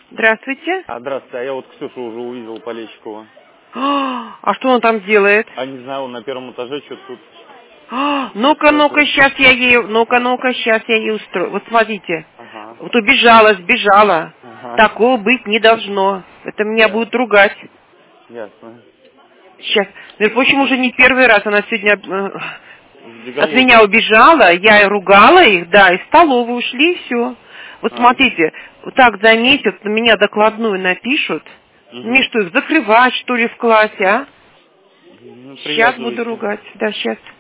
Здравствуйте. Здравствуйте, а я вот Ксюшу уже увидел Полещикова. А что он там делает? Не знаю, он на первом этаже что-то тут. Ну-ка, сейчас я ей, сейчас я ей устрою. Вот смотрите, Ага, вот сбежала. ага, Такого быть не должно. Это меня будут ругать. ясно. Сейчас. Между прочим, уже не первый раз она сегодня от Сбегал меня утром. убежала, я и ругала их, да, из столовой ушли, и все. Вот А, смотрите, вот так заметят, на меня докладную напишут. Мне угу. что, их закрывать, что ли, в классе, а? Ну, Сейчас буду привязывайте. ругать. Да, сейчас.